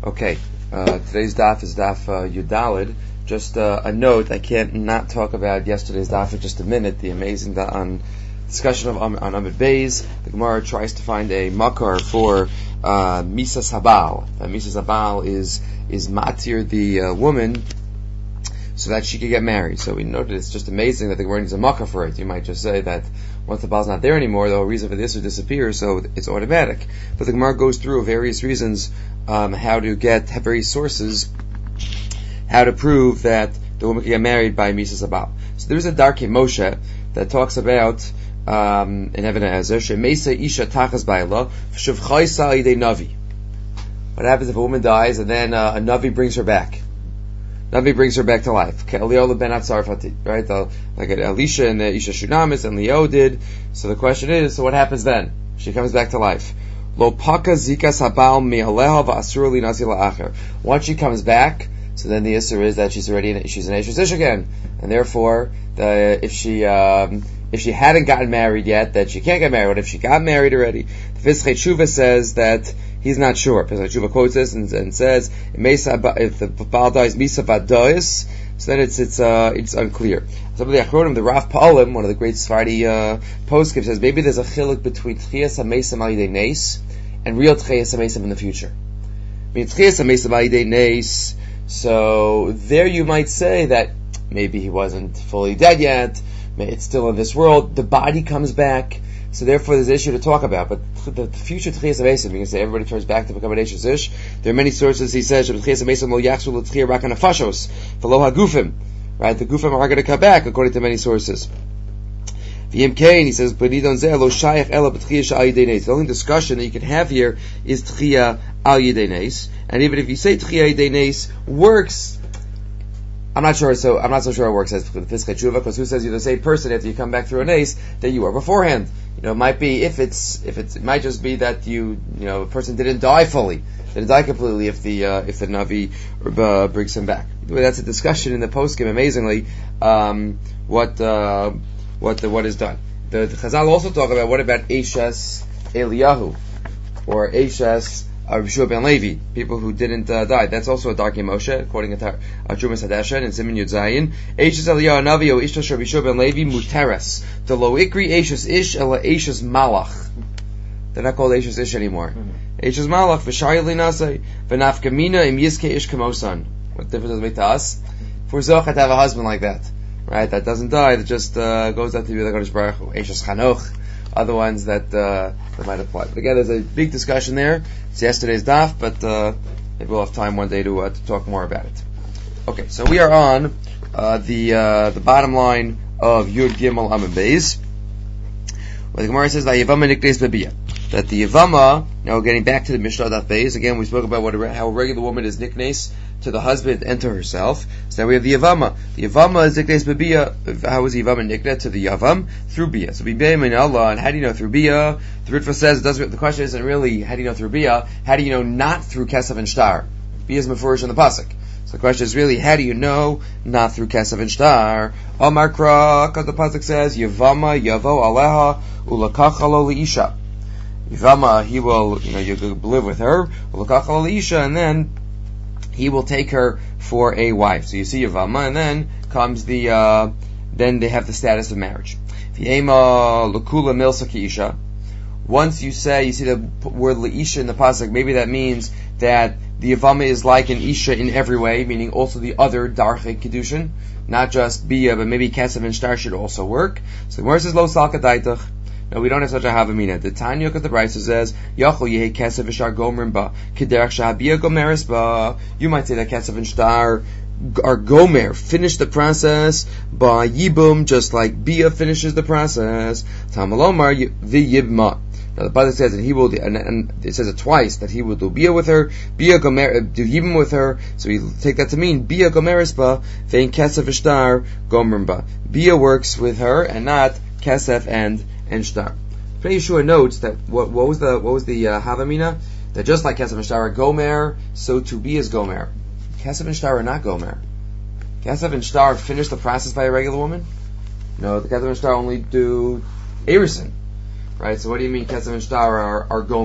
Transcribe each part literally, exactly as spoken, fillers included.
Okay, uh, today's daf is daf uh, Yudalid. Just uh, a note, I can't not talk about yesterday's daf for just a minute, the amazing da- on discussion of um, on Amid Beis. The Gemara tries to find a makar for uh, Misa Sabal. Uh, Misa Sabal is is matir the uh, woman so that she could get married. So we noted it's just amazing that the Gemara needs a makar for it. You might just say that once the Baal's not there anymore, the whole reason for this would disappear, so it's automatic. But the Gemara goes through various reasons um, how to get various sources how to prove that the woman can get married by Misa Sabal. So there's a Darkei Moshe that talks about um, in Even Ezer, Shemesa Isha Tachas Baila, Shuvchaysa Idei Navi. What happens if a woman dies and then uh, a Navi brings her back? Navi brings her back to life. Eliyahu ben Atzarfati, right? The, like Elisha and Isha Shunamis and Leo did. So the question is, so what happens then? She comes back to life. Lo paka zika sabal mi'aleha va'asur li nasi la'acher. Once she comes back, so then the issue is that she's already in, she's an Eish Ish again, and therefore, the, if she um, if she hadn't gotten married yet, that she can't get married. But if she got married already, the Pischei Tshuva says that he's not sure. Pischei Tshuva quotes this and, and says, if the Baal dies Misa Vadois, so then it's it's uh, it's unclear. Some of the Achronim, the Rav Pa'alim, one of the great Sephardi uh, poskim, says maybe there's a chiluk between Tchias HaMesim Al Yidei Neis and real Tchias HaMesim in the future. I mean, Tchias HaMesim Al Yidei Neis. So there you might say that maybe he wasn't fully dead yet, it's still in this world, the body comes back, so therefore there's an issue to talk about. But the future Tchias HaMesim, you can say everybody turns back to become an Eish Ish. There are many sources, he says, Tchias HaMesim lo yachzu l'tchiyah rak hanafashos, v'lo hagufim. Right, the gufim are going to come back, according to many sources. V'yim kain, he says, b'nidon zeh lo shayach ela b'tchiyah sha'al yidei neis. The only discussion that you can have here is tchiyah al yidei neis. And even if you say Tchiyah Yidei Neis works, I'm not sure. So I'm not so sure it works as the Pischei Tshuva, because who says you're the same person after you come back through a Neis that you were beforehand? You know, it might be if it's if it's it might just be that you you know a person didn't die fully, didn't die completely if the uh, if the Navi uh, brings him back. Anyway, that's a discussion in the poskim. Amazingly, um, what uh, what the, what is done. The, the Chazal also talk about what about Eishes Eliyahu or Eishes Uh, Rishua ben Levi, people who didn't uh, die. That's also a Darkei Moshe, according to uh, Trumas Hadeshen and Siman Yud Zayin. Eishes Eliyahu Navi o Ishta Shel Rishua ben Levi muteres. The lo ikri Eishes Ish ela Eishes Malach. They're not called Eishes Ish anymore. Eishes Malach v'shari linasei v'nafkamina im yizke Ish kamosan. What difference does it make to us? For Zochah to have a husband like that, right? That doesn't die. That just uh, goes out to be the Kodesh Baruch Hu. Eishes Chanoch. Other ones that uh, that might apply. But again, there's a big discussion there. It's yesterday's daf, but uh, maybe we'll have time one day to uh, to talk more about it. Okay, so we are on uh, the uh, the bottom line of Yud Gimel Amud Beis, where the Gemara says that Yavama Niknes Babiyah. That the Yavama, now getting back to the Mishnah Daf Beis, again we spoke about what a, how a regular woman is Niknes to the husband and to herself. So now we have the Yavama. The Yavama is Niknes Babiyah. How is the Yavama Niknes to the Yavam? Through Biyah. So Biyah min Allah, and how do you know through Biyah? The Ritva says, it doesn't, the question isn't really how do you know through Biyah, how do you know not through Kesef and Shtar? Biyah is Mefurish in the Pasuk. So the question is really, how do you know not through Kesef and Shtar? Omar Kra, because the Pasuk says, Yavama Yavo Aleha Ulakachalo Liisha. Yavama, he will, you know, you live with her, Ulakachalo Liisha, and then he will take her for a wife. So you see Yavama, and then comes the, uh, then they have the status of marriage. V'yema l'kula milsa ki'isha. Once you say, you see the word le'isha in the pasuk, maybe that means that the Yavama is like an isha in every way, meaning also the other darchei kedushin, not just biyah, but maybe kesef and shtar should also work. So the Gemara says lo salka daitach. No, we don't have such a havamina. The Tanya of the Brisa says, Yachol yehe kesef v'shtar gomerim ba, kederach shahabiyah gomeris ba. You might say that kesef and shtar are gomer, finish the process, ba yibum, just like biyah finishes the process. Tamalomar v'yibma. Now the Pasuk says that he will, and, and it says it twice, that he will do biyah with her, biyah gomer, do yibum with her, so we take that to mean, biyah gomeris ba, vein kesef v'shtar gomerim ba. Biyah works with her, and not kesef and and shtar. Pnei Yeshua notes that what, what was the what was the uh, havamina, that just like kesef and shtar are gomer, so to be is gomer. Kesef and shtar are not gomer. Kesef and shtar finish the process by a regular woman. No, the kesef and shtar only do erison, right? So what do you mean kesef and shtar are, are gomer?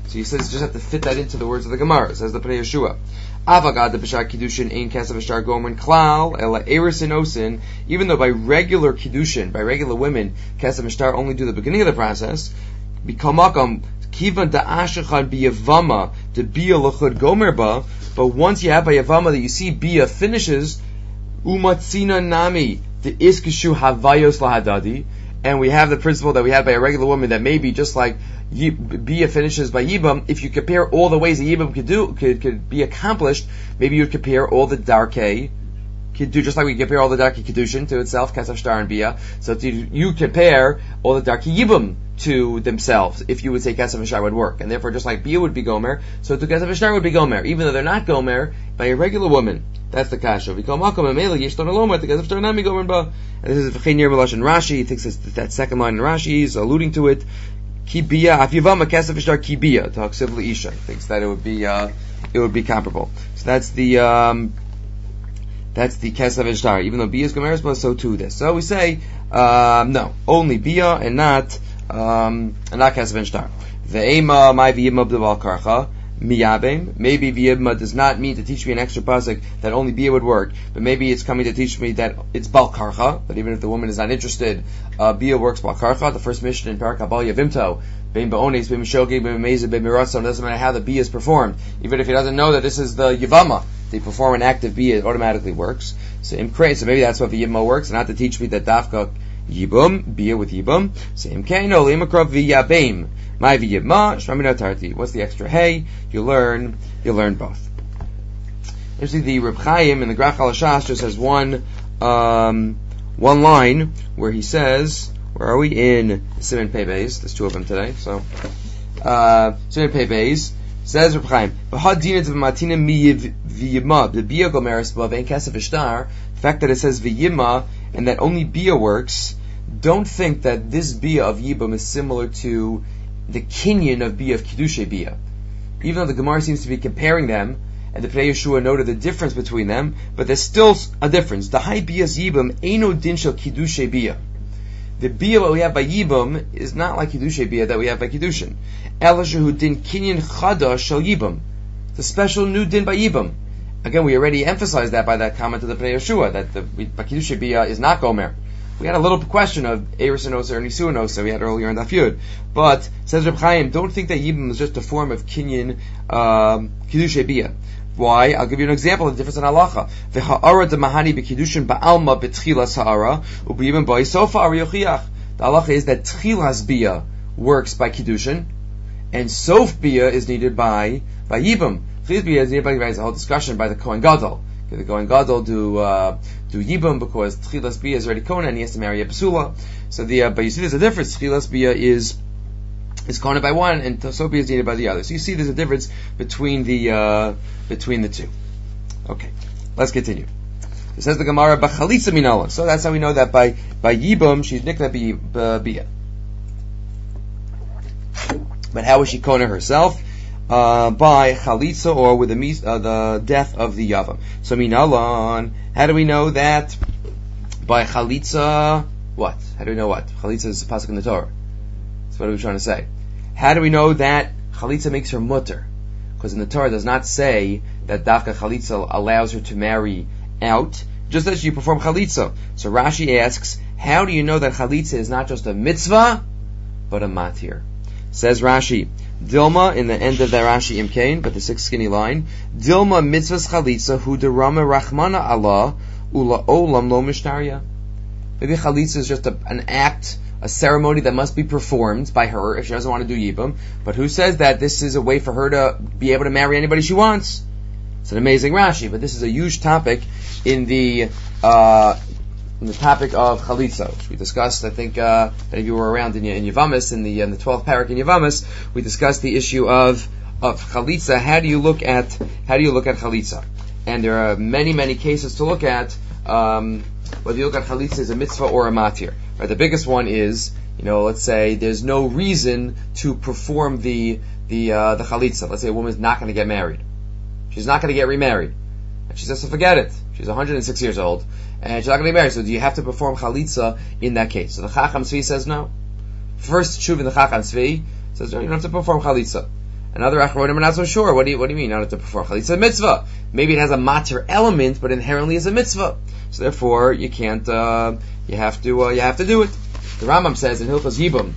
So he says you just have to fit that into the words of the Gemara. It says the Pnei Yeshua. Avagad the b'shar kiddushin ein kesef v'shar gomer klal ela eris inosin. Even though by regular kiddushin, by regular women, kesef v'shar only do the beginning of the process. B'kamakom kivan da'ashachan biyavama to bia l'chud gomer ba. But once you have by yavama that you see bia finishes, umatzina nami the iskishu havayos lahadadi. And we have the principle that we have by a regular woman that maybe just like Bia finishes by Yibam, if you compare all the ways that Yibam could do could, could be accomplished, maybe you'd compare all the Darkei could do just like we compare all the Darkei Kedushin to itself, Kesef Shtar and Bia. So to, you compare all the Darkei Yibam to themselves, if you would say Kesef Shtar would work. And therefore just like Bia would be Gomer, so to Kesef Shtar would be Gomer, even though they're not Gomer by a regular woman. That's the kasha. We call Makom Amela Yishton Aloma to Kesef Shtar Nami Gomer Ba. And this is V'chein Balash in Rashi. He thinks it's that second line in Rashi is alluding to it. Kibia, afyavama kesef v'shtar kibia. Taksiv leisha. Thinks that it would be, uh, it would be comparable. So that's the, um, that's the kesef v'shtar. Even though bia is gomeres, but so too this. So we say, um, no, only bia and not, um, and not kesef v'shtar. Ve'ema my v'yimma b'd'val karcha. Miyabim. Maybe V'yibma does not mean to teach me an extra pasuk that only Bia would work, but maybe it's coming to teach me that it's Bal Karcha, that even if the woman is not interested, uh, Bia works Bal Karcha. The first mission in Parak Abal Yavimto, Bein Ba'ones, Bein Mishogi, Bein Meza, Bein Miratzon, doesn't matter how the Bia is performed. Even if he doesn't know that this is the Yavama, they perform an active Bia, it automatically works. So in Kray, so maybe that's what V'yibma works, not to teach me that Dafka Yibum, Bia with Yibum. So in Kaino, Limakrav V'yabim. My v'yibma, shmamina tarti. What's the extra hey? You learn, you learn both. Actually, the Reb Chaim in the Grach HaLashas just has one, um, one line where he says, where are we? In Siman Pei Beis. There's two of them today, so, uh, Siman Pei Beis. Says Reb Chaim, v'hadinat v'matina mi v'yibma, the bia gomeres ba v'en kesef v'shtar. The fact that it says v'yibma, and that only bia works, don't think that this bia of yibam is similar to the kinyan of Bia of Kiddushay Bia. Even though the Gemara seems to be comparing them, and the Pnei Yeshua noted the difference between them, but there's still a difference. The high Bia's Yibam Eino Din Shel Kiddushay Bia. The Bia that we have by Yibam is not like Kiddushay Bia that we have by Kiddushin. Ela Shehu Din Kinyan Chada Shel Yibam. The special new Din by Yibam. Again, we already emphasized that by that comment of the Pnei Yeshua, that the by Kiddushay Bia is not Gomer. We had a little question of Eris and Osa or Nisu and Osa we had earlier in Daf Yud. But, says Reb Chaim, don't think that Yibam is just a form of Kinyan, um, Kiddushay Bia. Why? I'll give you an example of the difference in halacha. V'ha'ara demahani b'kiddushin ba'alma b'tchilas ha'ara, u'b'yibam ba'i sofa ari yochiach. The halacha is that tchilas Bia works by Kiddushin, and sof Bia is needed by, by Yibam. Tchilas Bia is needed by, there's a whole discussion by the Kohen Gadol. The Kohen Gadol do uh, do Yibam because Tchilas Bia is already Kohen and he has to marry a Pesula. So the uh, but you see there's a difference. Tchilas Bia is is Kohen by one and Sof Bia is needed by the other. So you see there's a difference between the uh, between the two. Okay, let's continue. It says the Gemara B'chalitza Minala. So that's how we know that by by Yibam she's nikna Bia. But how was she Kohen herself? Uh, by chalitza or with the uh, the death of the yavam. So minalan, how do we know that by chalitza? What? How do we know what? Chalitza is a pasuk in the Torah. So what are we trying to say? How do we know that chalitza makes her mutter? Because in the Torah it does not say that dafka chalitza allows her to marry out, just as you perform chalitza. So Rashi asks, how do you know that chalitza is not just a mitzvah, but a matir? Says Rashi, Dilma, in the end of the Rashi Imkain, but the sixth skinny line, Dilma mitzvahs chalitza hu derama rachmana Allah ula olam lo mishtarya. Maybe chalitza is just a, an act, a ceremony that must be performed by her if she doesn't want to do yibam. But who says that this is a way for her to be able to marry anybody she wants? It's an amazing Rashi, but this is a huge topic in the uh, in the topic of chalitza, which we discussed. I think uh, that if you were around in, in Yavamis, in the in the twelfth parak in Yavamis, we discussed the issue of of chalitza. How do you look at how do you look at chalitza? And there are many many cases to look at. Um, whether you look at chalitza as a mitzvah or a matir. Right? The biggest one is, you know, let's say there's no reason to perform the the uh, the chalitza. Let's say a woman's not going to get married. She's not going to get remarried. And she says to forget it. She's one hundred six years old. And she's not going to be married. So do you have to perform chalitza in that case? So the Chacham Tzvi says no. First Shuv in the Chacham Tzvi says no, you don't have to perform chalitza. Another achronim are not so sure. What do you what do you mean? Not to perform chalitza mitzvah? Maybe it has a matir element, but inherently is a mitzvah. So therefore, you can't. Uh, you have to. Uh, you have to do it. The Rambam says in Hilchos Yibum,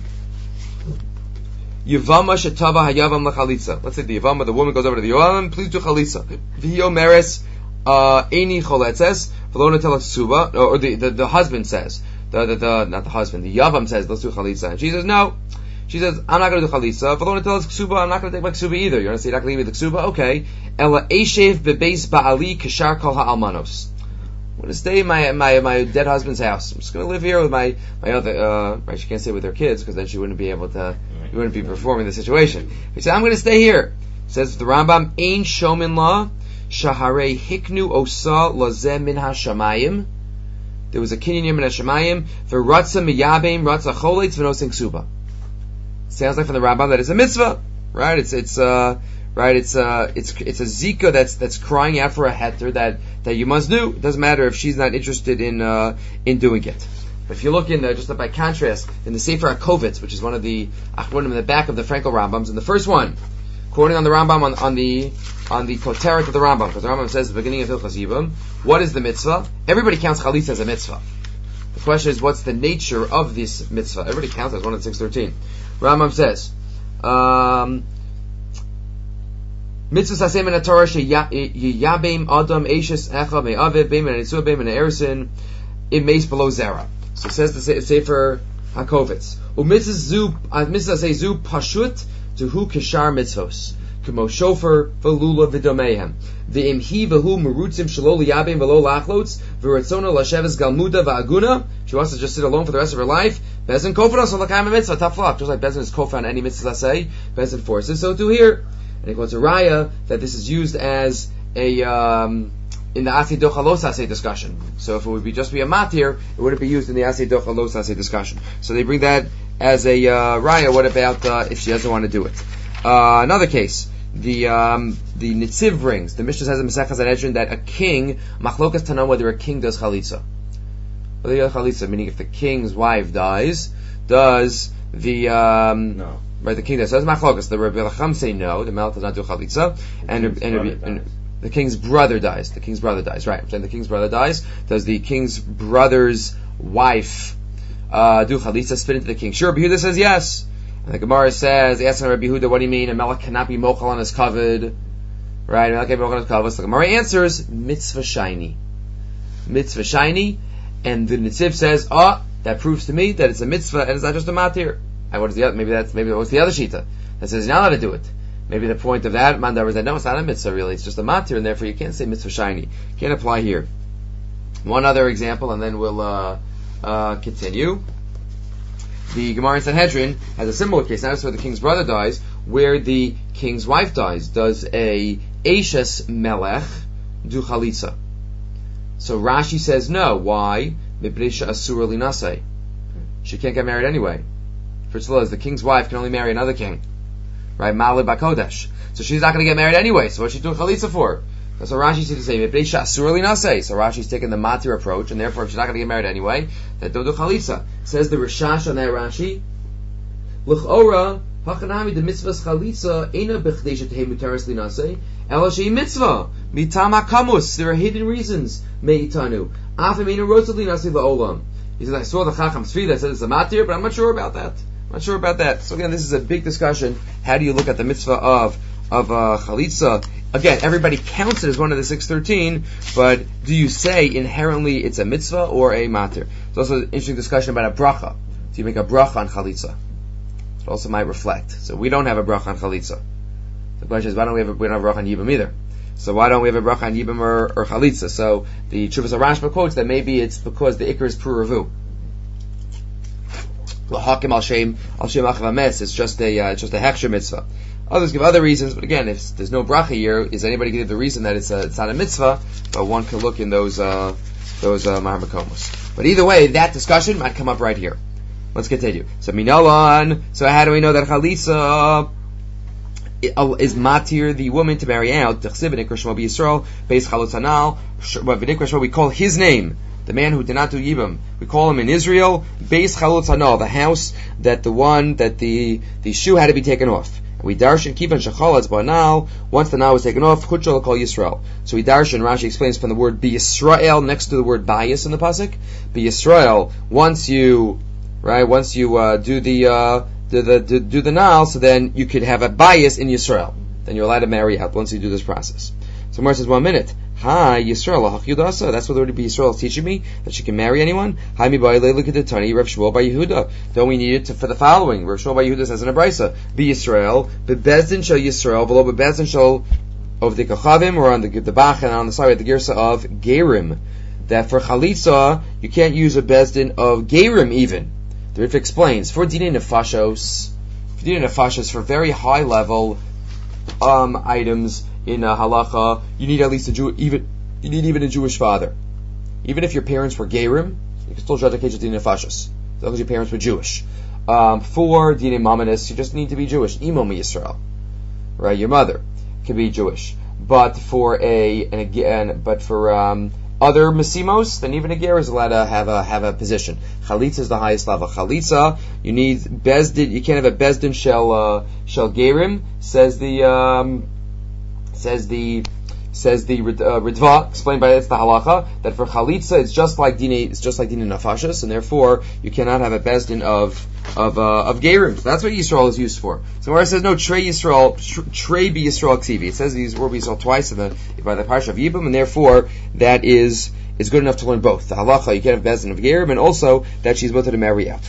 Yavama shetava hayavam lachalitza. Let's say the Yavama, the woman goes over to the Yovam, please do chalitza. V'hiyo meres eini choletzes v'lo netel ksuba, or the, the the husband says, the, the the not the husband, the Yavam says, let's do chalitza, and she says no. She says, I'm not going to do chalitza. V'lo netel ksuba, I'm not going to take my ksuba either. You're going to say you're not going to give me the ksuba, okay? Ela eshev bebeis ba'ali kishar kol ha'almanos. I'm going to stay in my, my, my dead husband's house. I'm just going to live here with my, my other, uh, right, she can't stay with her kids because then she wouldn't be able to, you wouldn't be performing the situation. He said, I'm going to stay here. Says the Rambam, Ein shomin la, shaharei hiknu osa lazeh min ha-shamayim. There was a kinyan min ha-shamayim, v'ratza miyabeim, ratza choletz, v'nosing ksuba. Sounds like from the Rambam that it's a mitzvah, right? It's, it's, uh, right, it's uh, it's it's a zika that's that's crying out for a heter that, that you must do. It doesn't matter if she's not interested in uh, in doing it. But if you look in uh, just by contrast in the Sefer HaKovitz, which is one of the achronim in the back of the Frankel Rambams, in the first one, quoting on the Rambam on, on the on the koteret of the Rambam, because the Rambam says at the beginning of Hilchos Yibum, what is the mitzvah? Everybody counts chalitza as a mitzvah. The question is, what's the nature of this mitzvah? Everybody counts as one in six thirteen. Rambam says. Um, Mitzvah sasem in the Torah sheyabim adam eishes echa me'aviv beim and nitzua beim and erisin it makes below zera. So it says the Sefer HaKovitz. Umitzvah zu mitzvah say zu pashut to hu kishar mitzvos kemo shofer v'lula v'domehem v'im hi v'hu merutzim shelo liyabim v'lo lachlots v'ratzona lasheves galmuda v'aguna. She wants to just sit alone for the rest of her life. Bezin kofanos on l'kayim mitzvah tough luck. Just like Bezin is kofa on any mitzvah say, Bezin forces so too here. And he quotes a raya that this is used as a um, in the Asay Docha Los Asay discussion. So if it would be just be a matir, it wouldn't be used in the Asay Docha Los Asay discussion. So they bring that as a uh, raya. What about uh, if she doesn't want to do it? Uh, another case, the um, the Nitziv brings. The Mishnah says in Masechah Sanhedrin that a king machlokas tanam whether a king does chalitza. Whether he does chalitza, meaning if the king's wife dies, does the um, no. Right, the king does. So that's machlokas. The Rabbi Lacham say no. The Melech does not do chalitza, and, and, and, and the king's brother dies. The king's brother dies. Right. I'm saying the king's brother dies. Does the king's brother's wife uh, do chalitza? Spit into the king. Sure. Rabbi Yehuda says yes. And the Gemara says, asking Rabbi Yehuda, what do you mean? A melech cannot be mochel on his kavod. Right. A melech cannot be mochel on his kavod. So the Gemara answers mitzvah shiny. Mitzvah shiny, and the Nitziv says, oh, that proves to me that it's a mitzvah and it's not just a matir. And what is the other? Maybe that's maybe what's the other shita that says you're not allowed to do it. Maybe the point of that mandar is that no, it's not a mitzvah really. It's just a matir, and therefore you can't say mitzvah shiny. Can't apply here. One other example, and then we'll uh, uh, continue. The Gemara in Sanhedrin has a similar case. Now it's where the king's brother dies, where the king's wife dies. Does a Eishes Melech do chalitza? So Rashi says no. Why? Mibrisha asura linasei. She can't get married anyway. First of all, the king's wife can only marry another king, right? Malid Bakodesh. So she's not going to get married anyway. So what's she doing chalitza for? So Rashi seems to say, "Mibreisha asurli nasei." So Rashi's taking the matir approach, and therefore, if she's not going to get married anyway, that don't do chalitza. Says the Rishash on that Rashi, "L'chora hachanami the mitzvahs chalitza ena b'chdeisha tehei mutaris linasei ela shei mitzvah mitama kamus." There are hidden reasons meitanu. Afim ena rotzel linasei la'olam. He says, "I saw the Chacham Tzvi that says it's a matir, but I'm not sure about that." Not sure about that. So again, this is a big discussion. How do you look at the mitzvah of of uh, chalitza? Again, everybody counts it as one of the six thirteen, but do you say inherently it's a mitzvah or a matir? There's also an interesting discussion about a bracha. Do you make a bracha on chalitza? It also might reflect. So we don't have a bracha on chalitza. The question is, why don't we have a, we don't have a bracha on yibam either? So why don't we have a bracha on yibam or, or chalitza? So the Chuvas Rashba quotes that maybe it's because the ikar is puravu. L'hakim al shem al shem achav. It's just a uh, it's just a heksher mitzvah. Others give other reasons, but again, if there's no bracha here, is anybody give the reason that it's a, it's not a mitzvah? But one can look in those uh, those uh, Mahar Makomos. But either way, that discussion might come up right here. Let's continue. So minalan. So how do we know that chalitza is matir the woman to marry out? T'chsiv v'nikra shmo b'Yisrael beis chalutz hanal v'nikra shmo. We call his name. The man who did not do Yibam, we call him in Israel, Beis Chalutz Hanal, the house that the one, that the, the shoe had to be taken off. And We darshan kivan shechalatz banal. Once the nal was taken off, chutshal kol Yisrael. So we darshan. Rashi explains from the word be Yisrael next to the word bias in the pasuk. Be Yisrael. Once you, right? Once you uh, do the uh, do the do, do the nal, so then you could have a bias in Yisrael. Then you're allowed to marry out once you do this process. So Mar says, one minute. Hi, Yisrael, Hach that's what the word be Yisrael is teaching me, that she can marry anyone. Hi, mi by look at the Tani, Rav Shmuel by Yehuda. Don't we need it to, for the following? Rav Shmuel by Yehuda says in a brisa, be Yisrael, bebezdin shall Yisrael, below bebezdin shall of the Kachavim, or on the, the Bach, and on the side of the Girsa of Gerim. That for Chalitza, you can't use a bezdin of Gerim even. The Rif explains, for Dinei Nefashos, for Dinei Nefashos, for very high level, um, items, in uh, halacha, you need at least a Jew, even you need even a Jewish father. Even if your parents were Gerim, you can still judge a case of Dinei Nefashos, as long as your parents were Jewish. Um, for Dinei Mamanis, you just need to be Jewish. Imo mi Yisrael, right? Your mother can be Jewish. But for a, and again, but for um, other Mesimos, then even a Ger is allowed to have a have a position. Chalitza is the highest level. Chalitza, you need Bezdin. You can't have a Bezdin shel uh, shel Gerim. Says the. Um, Says the says the uh, Ritva, explained by it's the halacha that for chalitza it's just like dinei it's just like dinei nefashos, and therefore you cannot have a bezdin of of uh, of gerim. So that's what Yisrael is used for. So where it says no trey Yisrael trey be Yisrael ksivi, it says these word be Yisrael twice in the by the parsha of Yibum, and therefore that is is good enough to learn both the halacha. You can't have bezdin of gerim, and also that she's both to marry out.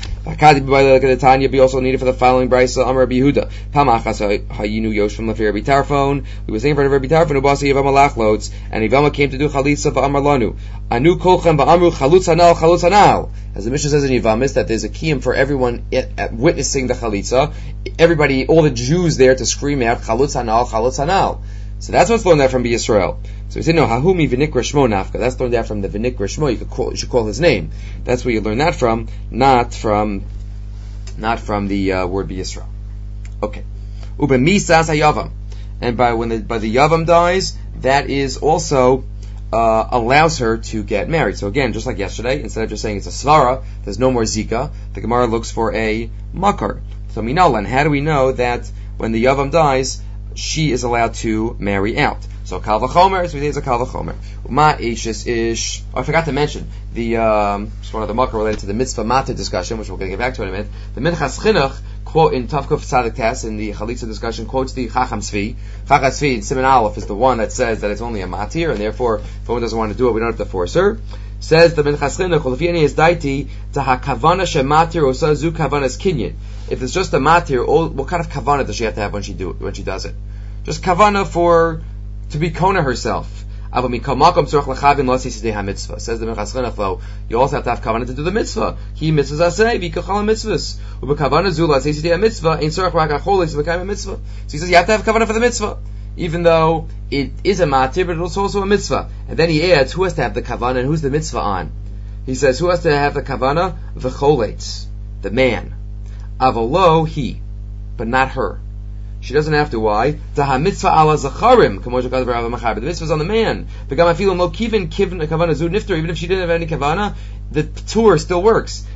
Tanya be also needed for the following brisa. Amar Rabbi Yehuda Pamachas hayinu yosh from Lafir Rabbi Tarfon. We were saying in front of Rabbi Tarfon ubasi Yavama lachlots, and Yavama came to do chalitza va'amar lanu anu kolchem va'amru chalutz hanal chalutz hanal. As the Mishnah says in Yavamis, that there's a kiyum for everyone at, at witnessing the chalitza. Everybody, all the Jews there to scream out chalutz hanal chalutz hanal. So that's what's learned that from Yisrael. So we said no, hahumi v'nikra shmo nafka. That's learned that from the v'nikra shmo. You could call, you should call his name. That's where you learn that from, not from, not from the uh, word Yisrael. Okay. Ube misas hayavam, and by when the by the yavam dies, that is also uh, allows her to get married. So again, just like yesterday, instead of just saying it's a svara, there's no more zika. The Gemara looks for a makar. So minalan, how do we know that when the yavam dies, she is allowed to marry out? So kal v'chomer, so it's a kal v'chomer. Ma ishis ish. Oh, I forgot to mention the um, just one of the makar related to the mitzvah matter discussion, which we're going to get back to in a minute. The Minchas Chinuch quote in Tavkuf Tzadik Tes in the Chalitza discussion quotes the Chacham Tzvi. Chacham Tzvi in Siman Aleph is the one that says that it's only a matir, and therefore if one doesn't want to do it, we don't have to force her. Says the Minchas Chinuch, Olafiyani is daiti to hakavana shematir osa zu kavanas kinyan. If it's just a matir, what kind of kavana does she have to have when she do it, when she does it? Just kavana for to be kona herself. Says the Minchas Chinuch, though, you also have to have kavanah to do the mitzvah. He mitzvahs asay, v'kachala mitzvahs. Ubekavana zula seisitei mitzvah, ein tzorach rak acholis v'kayim mitzvah. So he says you have to have kavanah for the mitzvah, even though it is a matir, but it's also a mitzvah. And then he adds, who has to have the kavanah and who's the mitzvah on? He says, who has to have the kavanah? V'choletz, the man. Avolo, he, but not her. She doesn't have to. Why? The mitzvah ala zacharim. The mitzvah is on the man. Even if she didn't have any kavana, the tour still works.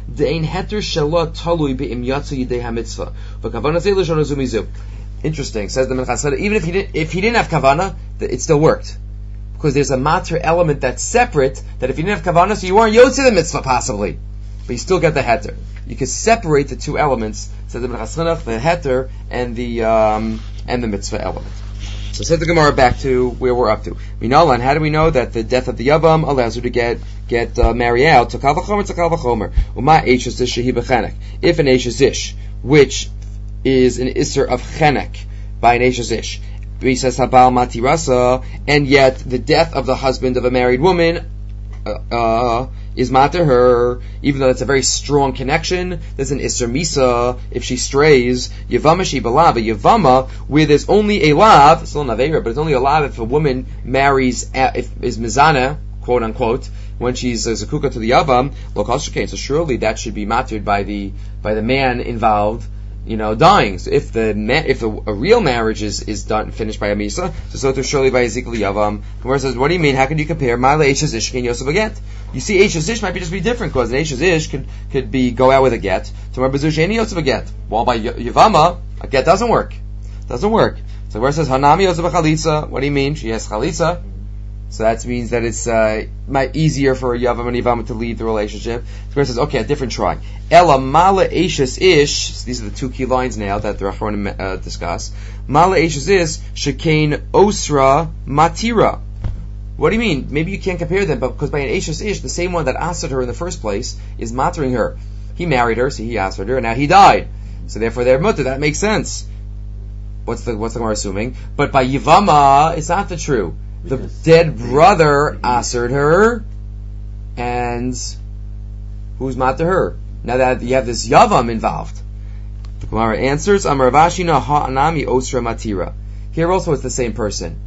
Interesting. Says the Minchas. Even if he didn't, if he didn't have kavana, it still worked. Because there's a matter element that's separate, that if you didn't have kavana, so you weren't yotze the mitzvah possibly. But you still get the heter. You can separate the two elements, says the Minchas Chinuch, the heter and the um, and the mitzvah element. So says the Gemara back to where we're up to. Minalan, how do we know that the death of the yavam allows her to get get uh, married out? To kal v'chomer, to kal v'chomer. Uma eishes ish shehi b'chenek. If an eishes ish, which is an isser of chenek by an eishes ish, he says habal matirasa, and yet the death of the husband of a married woman uh, uh is matter her, even though it's a very strong connection. There's an Isser Misa if she strays. Yavama she balava. Yavama, where there's only a lav, it's still an Aveira, but it's only a lav if a woman marries, if is Mizana, quote unquote, when she's a Zakuka to the Yavam, Lokal so surely that should be mattered by the by the man involved, you know, dying. So if the ma- if the, a real marriage is, is done finished by a Misa, so so to surely by Ezekiel Yavam. Gemara says, what do you mean? How can you compare Ma'ale Eishes Ish and Yosef Aget? You see, Eishes Ish might be just be different, because an Eishes Ish could could be go out with a get. To Rabbi Zush any Yosef Aget. While by Yavama, a get doesn't work. Doesn't work. So where it says Hanami Yotza b'chalitza, what do you mean? She has chalitza. So that means that it's uh, might easier for a Yavam and Yavama to lead the relationship. So where it says, okay, a different try. Ela mala eishes ish, these are the two key lines now that the Rachronim uh, discuss. Mala eishes ish, shekain osra matira. What do you mean? Maybe you can't compare them, but because by an eishes ish, the same one that asked her in the first place is matering her. He married her, so he asked her, and now he died. So therefore they're mutter, that makes sense. What's the, what's the Gemara assuming? But by Yivama, it's not the true. The dead brother answered her, and who's matter her? Now that you have this Yavam involved. The Gemara answers, Amar Vashina ha'anami osra matira. Here also it's the same person.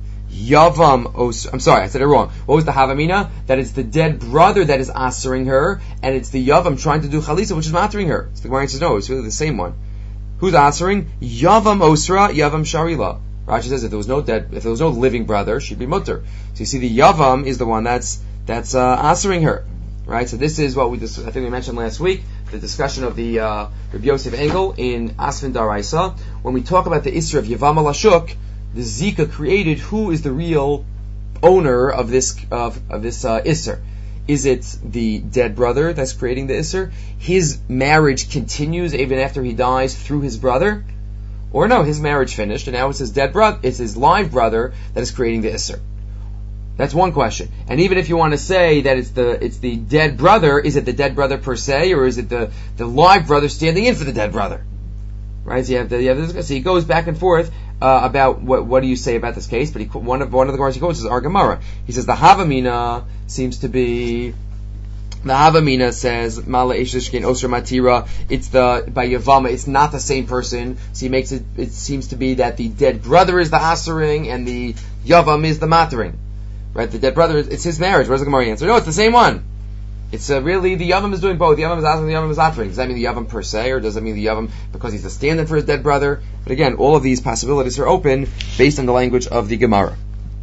Yavam osra, I'm sorry, I said it wrong. What was the Havamina? That it's the dead brother that is answering her, and it's the Yavam trying to do Chalisa, which is mattering her. So the Gemara says, no, it's really the same one. Who's answering? Yavam osra, Yavam sharila. Rashi says if there was no dead, if there was no living brother, she'd be mutter. So you see, the Yavam is the one that's that's uh, answering her, right? So this is what we dis- I think we mentioned last week, the discussion of the uh, Rabbi Yosef Engel in Asfin Daraisa. When we talk about the Isra of Yavam Lashuk, the Zika created who is the real owner of this of, of this uh, Isser. Is it the dead brother that's creating the Isser? His marriage continues even after he dies through his brother? Or no, his marriage finished, and now it's his dead brother, it's his live brother that is creating the Isser. That's one question. And even if you want to say that it's the it's the dead brother, is it the dead brother per se, or is it the, the live brother standing in for the dead brother? Right? So you have, the, you have this, so he goes back and forth uh, about what what do you say about this case. But he, one of one of the Gemara he quotes is our Gemara. He says the Havamina seems to be. The Havamina says, Mala Eshishkin Osra Matira, it's the, by Yavama, it's not the same person, so he makes it, it seems to be that the dead brother is the Asering, and the Yavam is the Matering. Right, the dead brother, it's his marriage. Where's the Gemara answer? No, it's the same one. It's uh, really, the Yavam is doing both. The Yavam is Asering, the Yavam is Atering. Does that mean the Yavam per se, or does that mean the Yavam because he's a stand-in for his dead brother? But again, all of these possibilities are open, based on the language of the Gemara.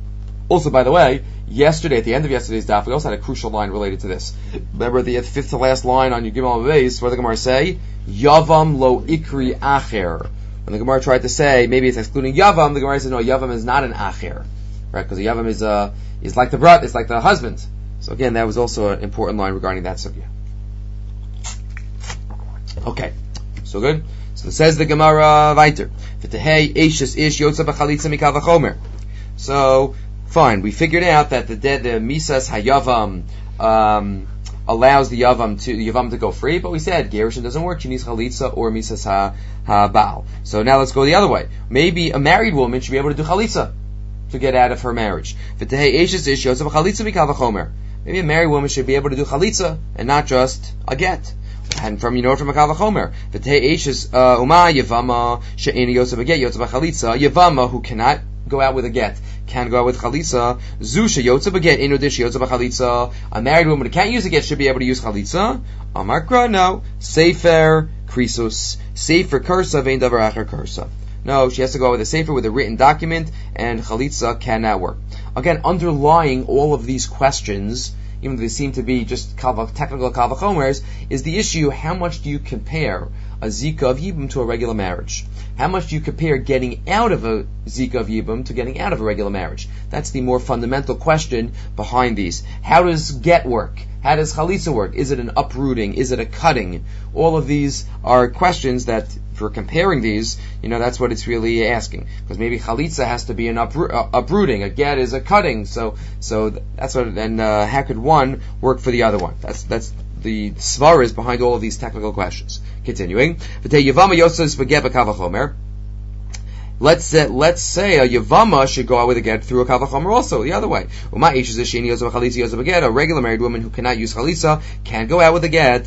Also, by the way, yesterday, at the end of yesterday's daf, we also had a crucial line related to this. Remember the fifth to last line on Yud Gimel Beis, where the Gemara say, Yavam lo ikri acher. When the Gemara tried to say, maybe it's excluding Yavam, the Gemara says, no, Yavam is not an acher. Right? Because the Yavam is, uh, is like the brother, it's like the husband. So again, that was also an important line regarding that subject. Okay. So good? So it says the Gemara weiter. V'tehei eishes ish yotza b'chalitza mikal v'chomer. So, fine, we figured out that the dead, the Misas Hayavam, um, allows the Yavam to, the Yavam to go free, but we said, Gerushin doesn't work, she needs Chalitza or Misas ha, ha-Baal. So now let's go the other way. Maybe a married woman should be able to do Chalitza to get out of her marriage. Maybe a married woman should be able to do Chalitza and not just a get. And from, you know, from a Kal Vachomer. Yavama, who cannot go out with a get, can go out with chalitza. Zusha yotza beget inu dish yotza b'chalitza. A married woman who can't use a get should be able to use chalitza. Amar Kra, no. Sefer krisus. Sefer kursa vein davar acher kursa. No, she has to go with a sefer with a written document, and chalitza cannot work. Again, underlying all of these questions, even though they seem to be just kalva, technical Kal Vachomers, is the issue: how much do you compare a zika of yibum to a regular marriage? How much do you compare getting out of a zika of yibum to getting out of a regular marriage? That's the more fundamental question behind these. How does get work? How does chalitza work? Is it an uprooting? Is it a cutting? All of these are questions that, for comparing these, you know, that's what it's really asking. Because maybe chalitza has to be an upro- uh, uprooting, a get is a cutting. So, so that's what. And uh, how could one work for the other one? That's that's the svar is behind all of these technical questions. Continuing, let's say, let's say a Yavama should go out with a get through a Kal Vachomer also, the other way. A regular married woman who cannot use chalitza can go out with a get.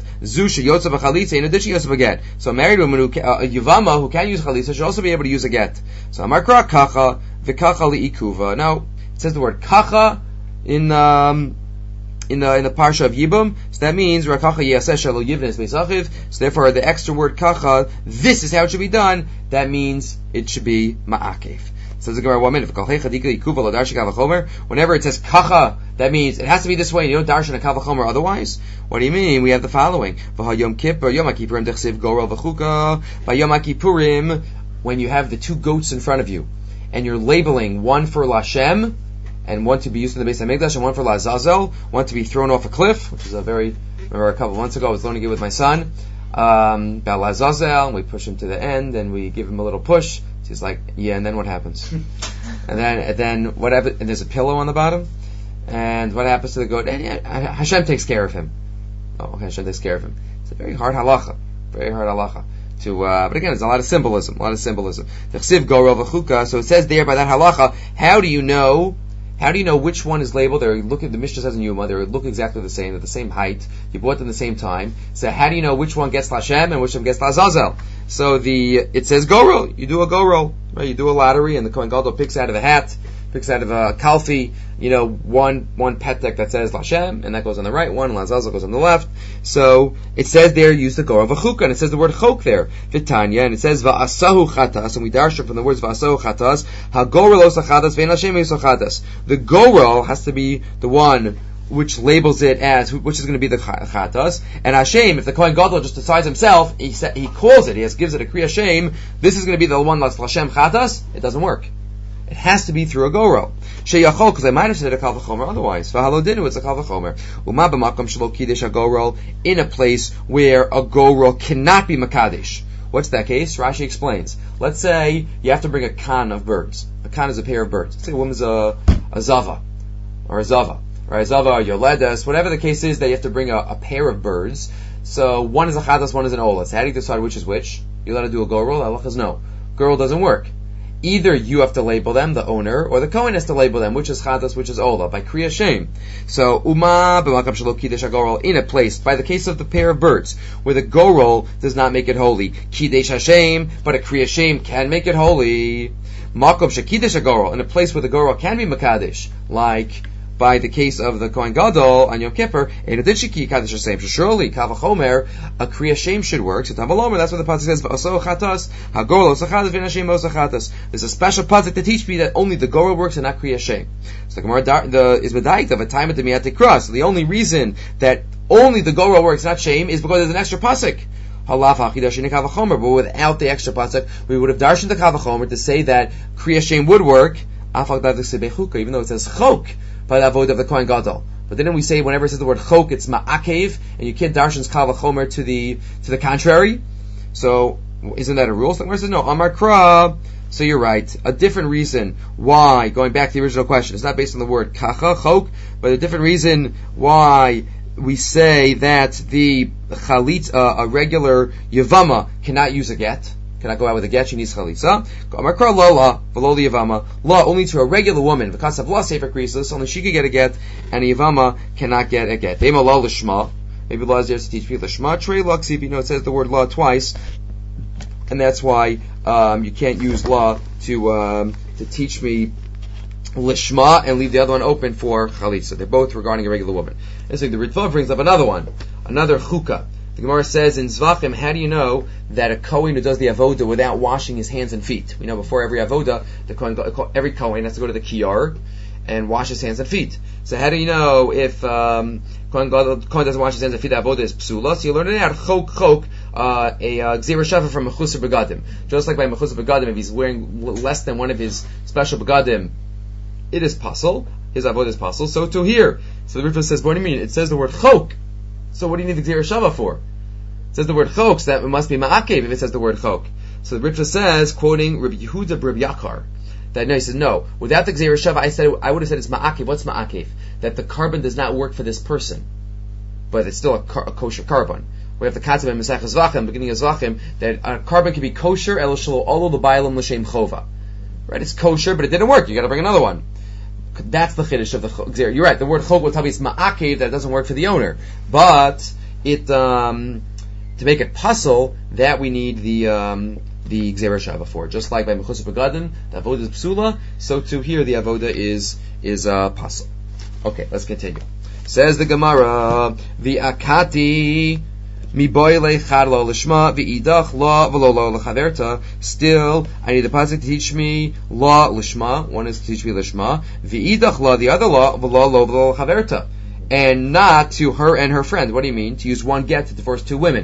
So a married woman, who can, uh, a Yavama who can't use chalitza, should also be able to use a get. So Amar Kra kacha v'kacha li'ikuva. Now, it says the word kacha in, um, in the, in the parsha of Yibum, so that means Rakacha Yaseh Shelo Yivnes Beisachiv. So therefore, the extra word kacha, this is how it should be done. That means it should be ma'akev. Says the Gemara, one minute. Whenever it says kacha, that means it has to be this way. You don't darshan a Kal Vachomer otherwise. What do you mean? We have the following: V'hayom Kippur, Yom Kippurim dechsiv gorel v'chuka. By Yom Kippurim, when you have the two goats in front of you, and you're labeling one for Lashem, and one to be used in the Beis HaMikdash, and one for Lazazel, one to be thrown off a cliff, which is a very, remember a couple of months ago, I was learning it with my son, um, about Lazazel, and we push him to the end, and we give him a little push, so he's like, yeah, and then what happens? and then, and then whatever, and there's a pillow on the bottom, and what happens to the goat? And yeah, Hashem takes care of him. Oh, okay, Hashem takes care of him. It's a very hard halacha, very hard halacha. To, uh, but again, there's a lot of symbolism, a lot of symbolism. So it says there by that halacha, how do you know, how do you know which one is labeled? They look at the Mishnah says in Yuma, they look exactly the same, they're the same height, you bought them the same time. So how do you know which one gets Lashem and which one gets Lazazel? So the, it says go roll, you do a go roll, right? You do a lottery and the Kohen Gadol picks out of the hat, picks out of a kalfi, you know, one, one petek that says Lashem, and that goes on the right, one Lazazel goes on the left. So, it says there, use the Gora V'chuka, and it says the word chok there, Vitanya, and it says Va'asahu chatas, and we darshan from the words Va'asahu chatas, HaGora lo sachatas, Ve'en Lashem sachatas. The Gora has to be the one which labels it as, which is going to be the chatas, and Hashem, if the Kohen Gadol just decides himself, he sa- he calls it, he has, gives it a Kriya Hashem, this is going to be the one that's Lashem chatas, it doesn't work. It has to be through a gorel. Sheyachol, because I might have said a kal v'chomer otherwise. V'halo dinu, it's a kal v'chomer. Uma b'makom shelo kiddush a gorel, in a place where a gorel cannot be makadesh. What's that case? Rashi explains. Let's say you have to bring a kan of birds. A kan is a pair of birds. Let's say a woman's a, a zava, or a zava, or a zava, or yoledes, whatever the case is, that you have to bring a, a pair of birds. So one is a chadas, one is an olas. How do you decide which is which? You let her do a gorel? Allah says no. Gorel doesn't work. Either you have to label them, the owner, or the Kohen has to label them, which is Chadas, which is Ola, by Kriya Shem. So, Uma b'makam shelo kiddush hagorel, in a place, by the case of the pair of birds, where the gorel does not make it holy. Kiddush Hashem, but a Kriya Shem can make it holy. Makom shekiddush hagorel, in a place where the gorel can be Makadesh, like by the case of the Kohen Gadol on Yom Kippur, Einoditchiki Kaddish Hashem. Surely, Kavachomer, a Kriya Shem should work. So Tamalomer, that's what the pasuk says. V'aso chatas, hagorel osachatas, v'nashem osachatas. There's a special pasuk to teach me that only the gorel works and not Kriya Shem. So the Gemara the is medayik of a time at the Miyatik Cross. The only reason that only the gorel works, not Shem, is because there's an extra pasuk. But without the extra pasuk, we would have darshan the Kavachomer to say that Kriya Shem would work, even though it says chok by the avodah of the Kohen Gadol. But then we say whenever it says the word chok, it's ma'akev, and you can't darshan's kal v'chomer to the to the contrary. So isn't that a rule? So the Gemara says no. Amar kra. So you're right. A different reason why, going back to the original question, it's not based on the word kacha chok, but a different reason why we say that the chalit, uh, a regular yavama, cannot use a get. Cannot go out with a get, she needs chalitza. Amarkra lola, v'lo li yavama. Law only to a regular woman, because of law sefer krisis, only she could get a get, and a yavama cannot get a get. Dema law lishma. Maybe law is there to teach me lishma. Trey laksiv, you know, it says the word law twice, and that's why, um, you can't use law to, um, to teach me lishma and leave the other one open for chalitza. They're both regarding a regular woman. And so the Ritva brings up another one, another chukah. The Gemara says in Zvachim, how do you know that a Kohen who does the avoda without washing his hands and feet? We know before every avoda, the Kohen, every Kohen has to go to the kiyar and wash his hands and feet. So how do you know if um, Kohen, Kohen doesn't wash his hands and feet, the avoda is psula? So you learn it out, chok chok, uh, a gzera shava from mechusar begadim. Just like by mechusar begadim, if he's wearing less than one of his special begadim, it is pasul. His avoda is pasul. So to here, so the Ritva says, what do you mean? It says the word chok. So what do you need the gzera shava for? It says the word chok, so that it must be ma'akev if it says the word chok. So the Ritva says, quoting Rabbi Yehuda Rabbi Yakar, that no, he says no. Without the gzera shava, I said I would have said it's ma'akev. What's ma'akev? That the carbon does not work for this person, but it's still a, car, a kosher carbon. We have the katzah in Masech Zvachim, beginning of Zvachim, that a carbon can be kosher el shelo olo l'baylam l'shem chova. Right? It's kosher, but it didn't work. You got to bring another one. That's the chiddush of the gzera. You're right. The word chok will tell me it's ma'akev, that it doesn't work for the owner, but it. Um, To make it pasul, that we need the um, the gzera shava for. Just like by mechusar begadim, the avoda is psula, so too here the avoda is is uh, pasul. Okay, let's continue. Says the Gemara, the akati mi boile chad lo lishma v'idach la v'lo lo lechaverta. Still, I need the pasuk to teach me la lishma. One is to teach me lishma v'idach la, the other la v'lo lo v'lo lechaverta, and not to her and her friend. What do you mean? To use one get to divorce two women.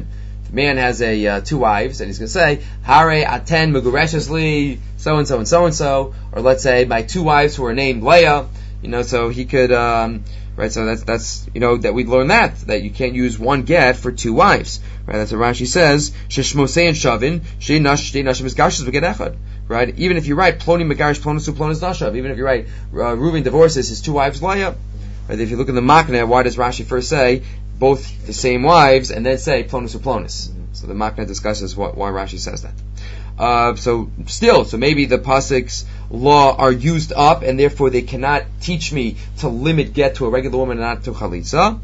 The man has a uh, two wives, and he's going to say, Hare aten mugureshesli, so and so and so and so, or let's say my two wives who are named Leah. You know, so he could, um, right? So that's that's you know that we learn that that you can't use one get for two wives, right? That's what Rashi says. Sheshmosei and shavin she nash she nashim isgashes v'get echad. Right? Even if you write Ploni Megarish Plonasu Plonas Nashav, even if you write uh, Reuven divorces his two wives Leah, right? If you look in the Makneh, why does Rashi first say both the same wives and then say Plonasu Plonas? Mm-hmm. So the Makneh discusses what, why Rashi says that. Uh, so still, so maybe the Pasik's law are used up and therefore they cannot teach me to limit get to a regular woman and not to Chalitza.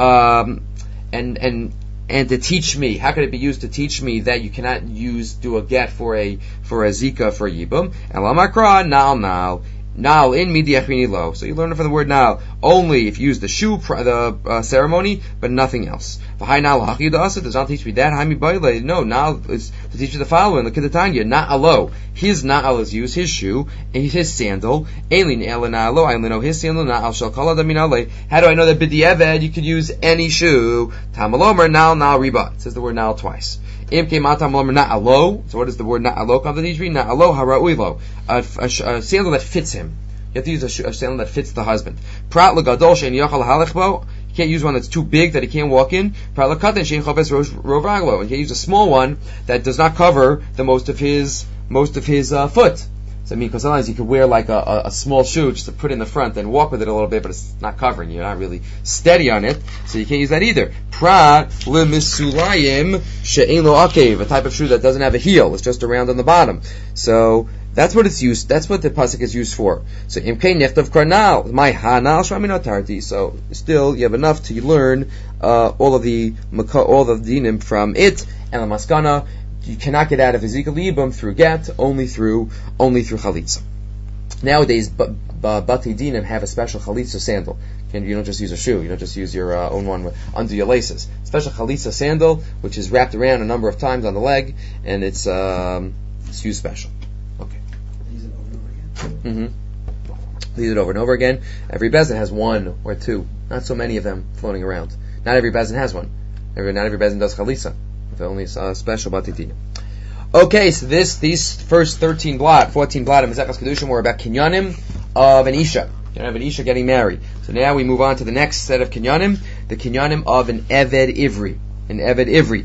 Um, and, and, And to teach me, how could it be used to teach me that you cannot use do a get for a for a zika for a yibum? Elamakra nal nal nal in midiachrini lo. So you learn it from the word nal only if you use the shoe the uh, ceremony, but nothing else. V'hai nal hachiyudasa does not teach me that. Haimi baile no nal is to teach you the following. Look at the Tanya not alo. His na'al is used, his shoe, and his sandal. Elin ela na'alo, I only know his sandal, na'al shal kala daminale. How do I know that b'di'eved you could use any shoe? Tamalomer na'al na'al riba. It says the word na'al twice. Imke ma tamalomer na'alo. So what does the word na'alo come to teach me? Na'alo hara'uilo. A, a, a sandal that fits him. You have to use a, shoe, a sandal that fits the husband. Prat l'gadol she'en yachal halechbo. You can't use one that's too big that he can't walk in. Prat l'katan she'en choves rovaglo. And you can't use a small one that does not cover the most of his most of his uh, foot. So I mean, because sometimes you could wear like a, a, a small shoe just to put in the front and walk with it a little bit, but it's not covering you. You're not really steady on it, so you can't use that either. Prat lemisulayim she'ein lo akev, a type of shoe that doesn't have a heel; it's just around on the bottom. So that's what it's used. That's what the pasuk is used for. So imkei nechtav karnal, my hanal shraminotarti. So still, you have enough to learn uh, all of the all of the dinim from it and the maskana. You cannot get out of Ezekiel Yibam through get, only through only through Chalitza. Nowadays, b- b- Bati Dinim have a special Chalitza sandal. And you don't just use a shoe, you don't just use your uh, own one with, under your laces. Special Chalitza sandal, which is wrapped around a number of times on the leg, and it's um, it's used special. Okay. Use it over and over again? Mm-hmm. Use it over and over again. Every bezin has one or two, not so many of them floating around. Not every bezin has one. Every, not every bezin does Chalitza. Only uh, special batitin. Okay, so this these first thirteen blot, fourteen blot of Maseches Kedushim were about kinyanim of an isha. You know, of an isha getting married. So now we move on to the next set of kinyanim, the kinyanim of an eved ivri, an eved ivri.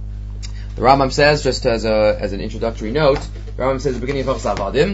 The Rambam says, just as a as an introductory note, the Rambam says at the beginning of Chavadim,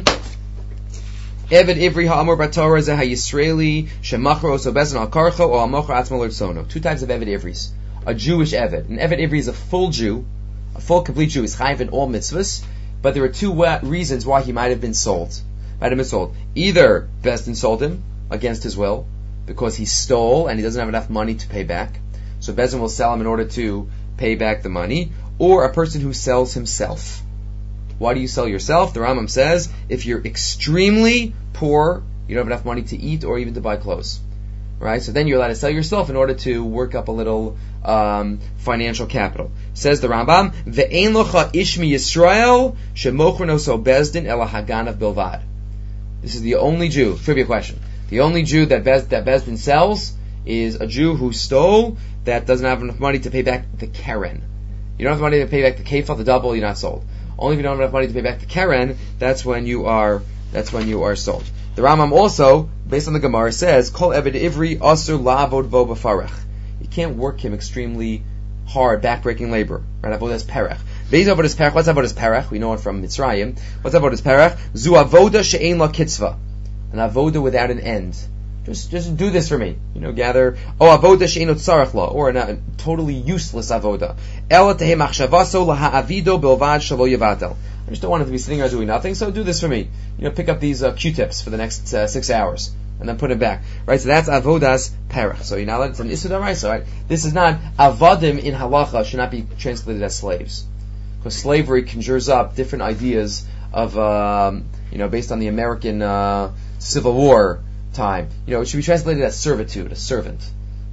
Eved ivri ha'amor batorah zeh ha'yisraeli shemachro oso bezin al karcho or al mocher atzmo l'rtzono. Two types of eved ivris. A Jewish Eved. An Eved Ivri is a full Jew, a full complete Jew. He's chayiv in all mitzvahs, but there are two wa- reasons why he might have been sold. Might have been sold. Either Besdin sold him against his will, because he stole and he doesn't have enough money to pay back. So Besdin will sell him in order to pay back the money, or a person who sells himself. Why do you sell yourself? The Rambam says, if you're extremely poor, you don't have enough money to eat or even to buy clothes. Right? So then you're allowed to sell yourself in order to work up a little um, financial capital. Says the Rambam, Ve'ein locha ishmi Yisrael shemocher noso bezdin ela haganav bilvad. This is the only Jew, trivia question, the only Jew that, Bez, that Bezdin sells is a Jew who stole that doesn't have enough money to pay back the Keren. You don't have money to pay back the Kefal, the double, you're not sold. Only if you don't have enough money to pay back the Keren, that's when you are, that's when you are sold. The Rambam also, based on the Gemara, says, Kol Eved Ivri Asur Lavod Bo B'Farech. You can't work him extremely hard, backbreaking labor. Right? Avodas Perech. Beis Avodas Perech. What's Avodas Perech? We know it from Mitzrayim. What's Avodas Perech? Zu Avoda She'ein La Kitzva. An Avoda without an end. Just, just do this for me. You know, gather. Oh, Avoda She'ein Tzarech La. Or a totally useless Avoda. Ela Tehe Machshavaso La Ha'avido Bilvad Shalo Yavatel. I just don't want him to be sitting there doing nothing, so do this for me. You know, pick up these uh, Q-tips for the next uh, six hours, and then put it back. Right, so that's avodas perech. So you're not allowed, it's an issur d'oraisa, right? This is not, avadim in halacha should not be translated as slaves. Because slavery conjures up different ideas of, um, you know, based on the American uh, Civil War time. You know, it should be translated as servitude, a servant.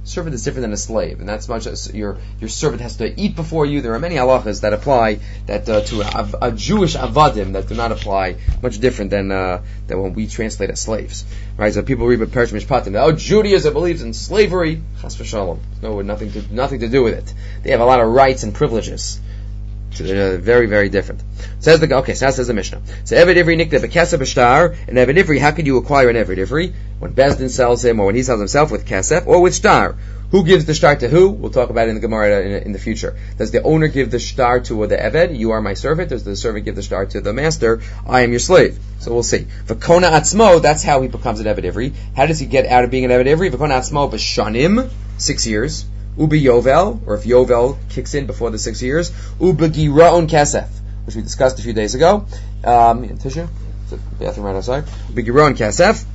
servant is different than a slave, and that's much as your your servant has to eat before you. There are many halachas that apply that uh, to a, a Jewish avadim that do not apply, much different than uh, than when we translate as slaves, right? So people read about Perish Mishpatim. Oh, Judaism believes in slavery. Chas v'shalom. No, nothing to nothing to do with it. They have a lot of rights and privileges. So they're very, very different. Says the okay. So now says the Mishnah. So Eved Ivri nikta b'kesef b'shtar, and Eved Ivri. How can you acquire an Eved Ivri when Bezdin sells him, or when he sells himself with kesef, or with shtar? Who gives the shtar to who? We'll talk about it in the Gemara in, in the future. Does the owner give the shtar to the Eved? You are my servant. Does the servant give the shtar to the master? I am your slave. So we'll see. V'kona atzmo. That's how he becomes an Eved Ivri. How does he get out of being an Eved Ivri? V'kona atzmo b'shanim, six years. Ubi Yovel, or if Yovel kicks in before the six years, Ubi Giraon Kesef, which we discussed a few days ago. Um, tissue? Is it bathroom right outside? Ubi Giraon Kesef,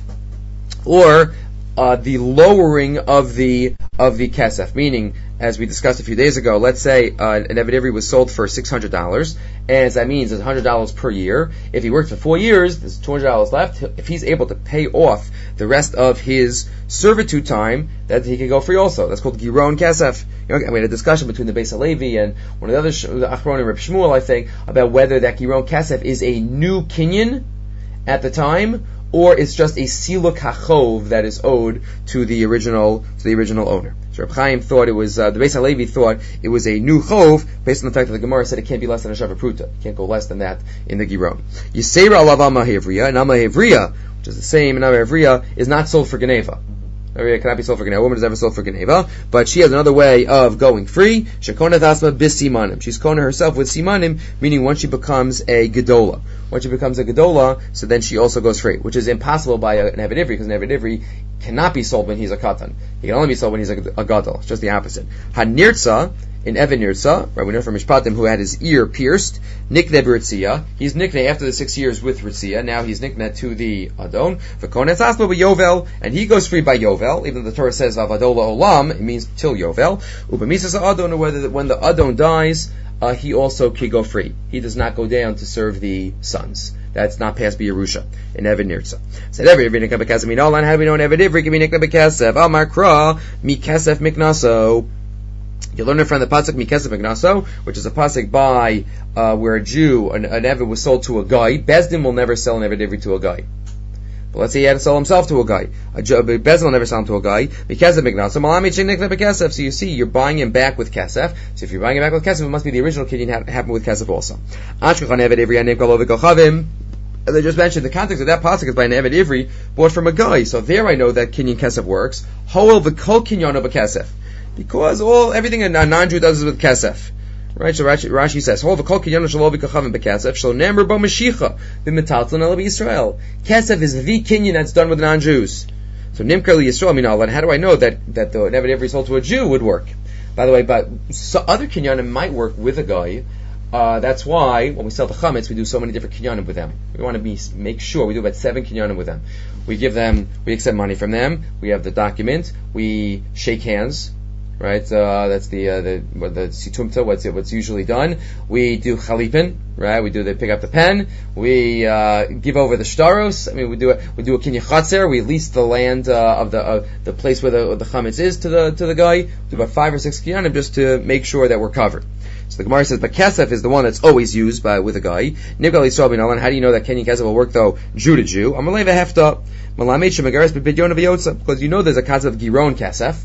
or uh, the lowering of the of the Kesef, meaning, as we discussed a few days ago, let's say uh, an Eved Ivri was sold for six hundred dollars, and that means it's one hundred dollars per year. If he worked for four years, there's two hundred dollars left. If he's able to pay off the rest of his servitude time, that he can go free also. That's called Giron Kesef. You know, we had a discussion between the Beis Halevi and one of the other, the Achron and Reb Shmuel, I think, about whether that Giron Kesef is a new kinyan at the time, or it's just a siluk hachov that is owed to the original to the original owner. So Reb Chaim thought it was uh, the Beis Halevi thought it was a new chov based on the fact that the Gemara said it can't be less than a shava pruta. It can't go less than that in the Giron. Yisera alav Amma Hevriya, and Amma Hevriya, which is the same, and Amma Hevriya is not sold for Geneva. It cannot be sold for Geneva. A woman is never sold for Geneva, but she has another way of going free. Shekona tasma bis simanim. She's kona herself with simanim, meaning once she becomes a gedola. Once she becomes a gedola, so then she also goes free, which is impossible by an Eved Ivri, because an Eved Ivri cannot be sold when he's a katan. He can only be sold when he's a, a gadol. It's just the opposite. Hanirtza, in Eved Nirtza, right, we know from Mishpatim, who had his ear pierced, nikne b'ritzia. He's nikne after the six years with ritzia. Now he's nikne to the adon. V'konet asma b'yovel, and he goes free by yovel. Even though the Torah says avadola olam, it means till yovel. Ubamisas adon, or whether when the adon dies, uh, he also can go free. He does not go down to serve the sons. That's not past Yerusha in Eved Nirtza. Said every Ivri nikne b'kesef minolan. How do we know an Eved Ivri can be nikne b'kesef? Amar kra mi kesef miknaso. You learn it from the pasuk Mikesef Ignaso, which is a pasuk by uh, where a Jew, an, an Eved was sold to a guy. Bezdin will never sell an Eved Ivri to a guy. But let's say he had to sell himself to a guy. A Jew, Bezdin will never sell him to a guy. Mikesef Ignaso, Malami Chinikne Bekesef. So you see, you're buying him back with Kesef. So if you're buying him back with Kesef, it must be the original Kinyan ha- happened with Kesef also. Ashkachan Eved Ivri Anim Kalovi Kochavim. As I just mentioned, the context of that pasuk is by an Eved Ivri bought from a guy. So there I know that Kinyan Kesef works. Hoel v'kol Kinyan of a Kesef. Because all everything a non-Jew does is with kesef, right? So Rashi, Rashi says, "Hol v'kol kinyan shelo b'kachavim b'kesef shelo nemer bo mashicha b'metaltlin el Yisrael." Kesef is the kinyan that's done with non-Jews. So nimkar li Yisrael minal. And how do I know that that the Eved Ivri sold to a Jew would work? By the way, but so other kinyanim might work with a guy. Uh, that's why when we sell the chametz, we do so many different kinyanim with them. We want to be make sure we do about seven kinyanim with them. We give them, we accept money from them. We have the document. We shake hands. Right, uh, that's the uh, the the situmta. What's what's usually done? We do chalipin. Right, we do the pick up the pen. We uh, give over the shtaros. I mean, we do a, we do a kinyan chatzer. We lease the land uh, of the uh, the place where the the chametz is to the to the guy. We do about five or six kinyanim just to make sure that we're covered. So the Gemara says, but kesef is the one that's always used by with a guy. Nibgal Yisrael bin Alan. How do you know that kinyan kesef will work though? Jew to Jew. Amalei v'hefta. Malamed shemagaris b'pidyon v'yotza. Because you know there's a concept of giron kesef.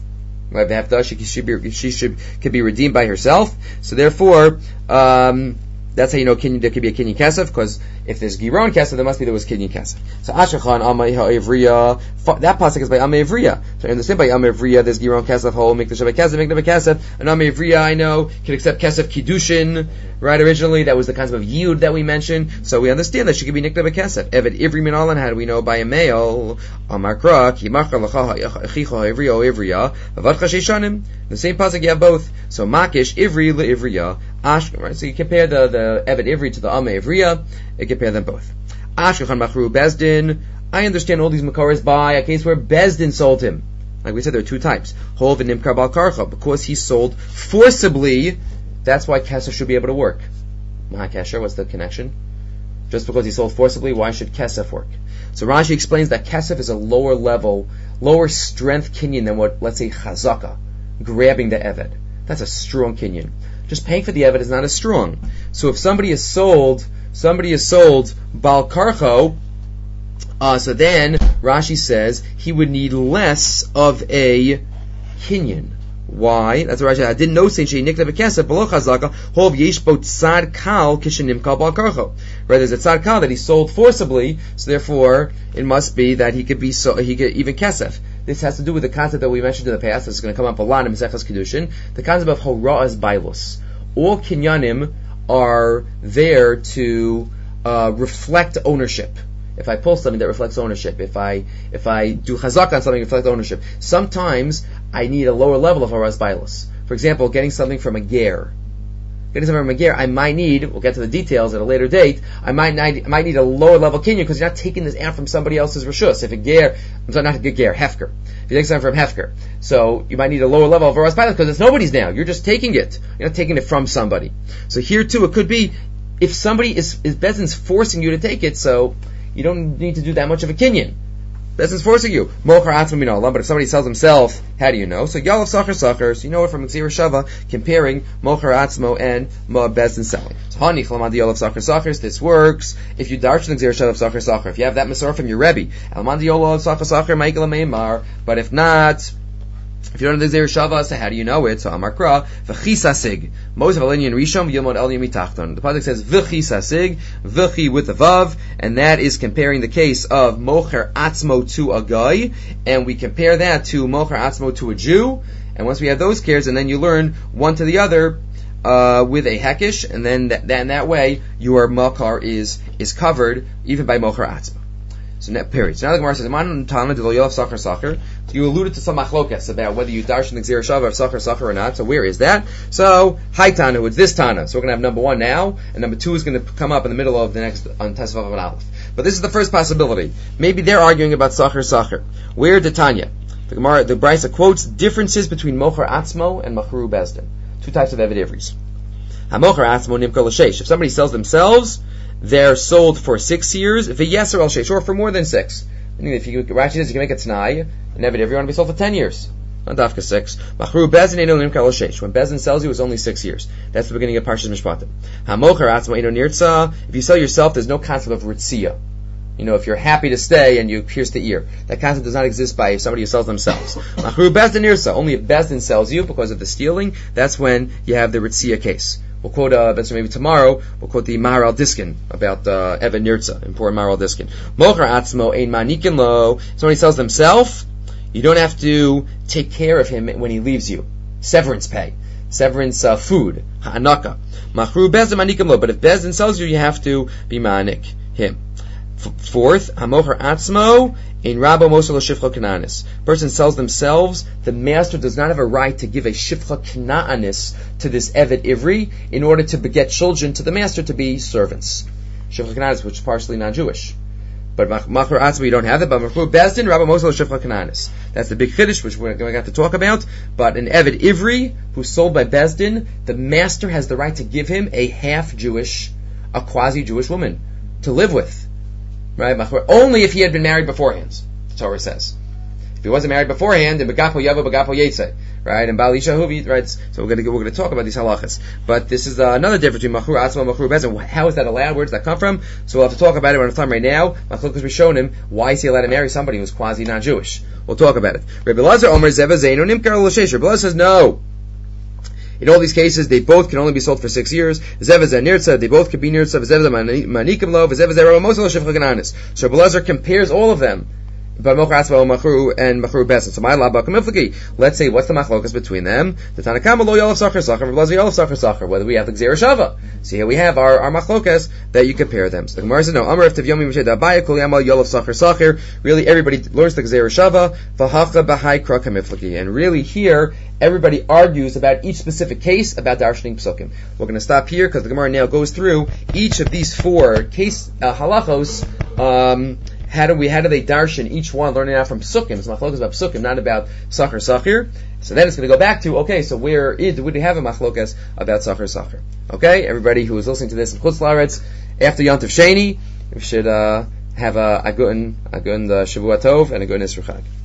She, she, be, she should could be redeemed by herself. So therefore, um, that's how you know kinyan, there could be a kinyan kesef, because if there's giron kesef, there must be there was kinyan kesef. So Ashachan Amma Ivriya, that pasuk is by Amma Ivriya. So I understand by Amma Ivriya, there's giron kesef, whole make the shabbat kesef, make the kesef. And Amma Ivriya, I know, can accept kesef kiddushin. Right, originally that was the concept of yud that we mentioned. So we understand that she could be nikna bekesef. Eved Ivri minalan. How do we know by a male? Amar kra ki machar lacha echicha Ivri o Ivriya vavadcha sheishanim. The same pasuk you have both. So makish Ivri le Ivriya. Ash. Right. So you compare the the Eved Ivri to the Amma Ivriya. You compare them both. Ashkachan machru Bezdin. I understand all these makaras by a case where Bezdin sold him. Like we said, there are two types. Hol v'nimkar bal karcha, because he sold forcibly. That's why kesef should be able to work. Mahakesher, what's the connection? Just because he sold forcibly, why should kesef work? So Rashi explains that kesef is a lower level lower strength kinyan than what, let's say, chazaka, grabbing the eved. That's a strong kinyan. Just paying for the eved is not as strong. So if somebody is sold, somebody is sold bal karcho, uh, so then Rashi says he would need less of a kinyan. Why? That's what Rashi. I didn't know saying she nikla bekesef below chazaka hov yesh bo tzad kal kishenim kal bal karcho. Right, there's a tzad kal that he sold forcibly, so therefore it must be that he could be so he could even kesef. This has to do with the concept that we mentioned in the past. This is going to come up a lot in Maseches Kedushin. The concept of hora'as bailus. All kinyanim are there to uh, reflect ownership. If I pull something that reflects ownership, if I if I do chazak on something that reflects ownership, sometimes I need a lower level of hora'as bailus. For example, getting something from a ger. Getting something from a ger, I might need, we'll get to the details at a later date, I might need, I might need a lower level kinyan because you're not taking this out from somebody else's rishus. If a ger, I'm sorry, not a ger, hefker. If you take something from hefker, so you might need a lower level of hora'as bailus because it's nobody's now. You're just taking it. You're not taking it from somebody. So here too, it could be, if somebody is, is Bezin's forcing you to take it, so you don't need to do that much of a kinyan. Bezin's forcing you. Mochar atzmo min ha'olam, but if somebody sells himself, how do you know? So Yalav Sachar Sachar, so you know it from Gzira Shava, comparing Mochar atzmo and Ma Bezin selling. So Hani Chlamad Yalav Sachar Sachar, this works if you darshan Gzira Shava Sachar Sachar. If you have that Masorah from your Rebbe, Almad Yalav Sachar Sachar, Ma'ikla Meimar, but if not, if you don't know the Gzira Shava, so how do you know it? So Amar Kra, V'chisa Sig, Moshe Valinian Rishon, Yilmod El Yemi Tachton. The pasuk says V'chisa Sig, V'chi with a Vav, and that is comparing the case of Mocher Atzmo to a guy, and we compare that to Mocher Atzmo to a Jew, and once we have those cares, and then you learn one to the other, uh, with a hekish, and then that, that, that way, your Makar is, is covered, even by Mocher Atzmo. So net period. So now the Gemara says, "Man Talmud lo yov sacher sacher." You alluded to some machlokas about whether you darshan the Gzira Shava of sacher sacher or not. So where is that? So hi Tana, it's this Tana. So we're going to have number one now, and number two is going to come up in the middle of the next on Tesvav and Aleph. But this is the first possibility. Maybe they're arguing about sacher sacher. Where the Tanya? The Gemara, the Brisa quotes differences between mocher atzmo and machru bezdin. Two types of evid ivris. Hamocher atzmo nimkar l'sheish. If somebody sells themselves, they're sold for six years, v'yeser al sheish, or for more than six. Meaning if you, Rashi says you can make a t'nai, and evid ivri want to be sold for ten years. Not dafka six. Machru bezin eino nimkar l'sheish. When bezin sells you, it's only six years. That's the beginning of Parshas Mishpatim. Hamocher atzmo eino nirtza. If you sell yourself, there's no concept of ritzia. You know, if you're happy to stay and you pierce the ear, that concept does not exist by somebody who sells themselves. Machru bezdin nirtza. Only if bezdin sells you because of the stealing, that's when you have the ritzia case. We'll quote, uh, maybe tomorrow, we'll quote the Maharal Diskin about, uh, Evan Nirtza, important Maharal Diskin. Mocher atzmo ein manikin lo. Somebody sells themselves, you don't have to take care of him when he leaves you. Severance pay. Severance, uh, food. Ha'anaka. Machru bezdin manikim lo. But if bezdin sells you, you have to be manik him. F- fourth, hamocher atzmo in Rabbo Mosel Shifcha Kananis. Person sells themselves, the master does not have a right to give a Shifcha Kananis to this Evet Ivri in order to beget children to the master to be servants. Shifcha Kananis, which is partially non-Jewish. But Machur Atzma, you don't have that, but Machur Bezdin, Rabbo Mosel Shifcha Kananis. That's the big Chiddush, which we're going to have to talk about. But an Evet Ivri, who's sold by Bezdin, the master has the right to give him a half-Jewish, a quasi-Jewish woman to live with. Right? Only if he had been married beforehand, the Torah says. If he wasn't married beforehand, then Begapo Yavo, Begapo Yetze. Right? And Bali Shahuvi, right? So we're going to we're going to talk about these halachas. But this is uh, another difference between Machur Atzma and Machur Bezin. How is that allowed? Where does that come from? So we'll have to talk about it when we have time right now. Because we've shown him why is he allowed to marry somebody who's quasi non-Jewish. We'll talk about it. Rabbi Lazar Omer Zeva Zeinu Nimkar L'Sheish. Rabbi Lazar says no. In all these cases, they both can only be sold for six years. Zevazah nirtza, they both can be nirtza. Zevazah manikim lo, zevazah rabba mosel shifcha kananis. So Rabbi Lazar compares all of them. But Mocher Atzma Machru and Machru Bezdin. So my laba kamifliki. Let's say what's the machlokas between them? The Tanakama lo yalav sacher sacher, Rabbi Lazar yalav sacher sacher. Whether we have the Gzera Shava. See here we have our, our machlokas that you compare them. So the Gemara says no. Amar if tevyomi mished abaya kol yamal yalav sacher sacher. Really, everybody learns the Gzera Shava. V'hacha b'hai kra kamifliki. And really here, everybody argues about each specific case about darshaning psukim. We're going to stop here because the Gemara now goes through each of these four case uh, halachos. Um, How do we? How do they darshan each one? Learning out from psukim. It's machlokas about psukim, not about sacher sacher. So then it's going to go back to okay. So where is would we have a machlokas about sacher sacher? Okay, everybody who is listening to this in Chutz La'aretz after Yontif Sheni, we should uh, have a a good a good uh, Shavua Tov and a good Nisra Chag.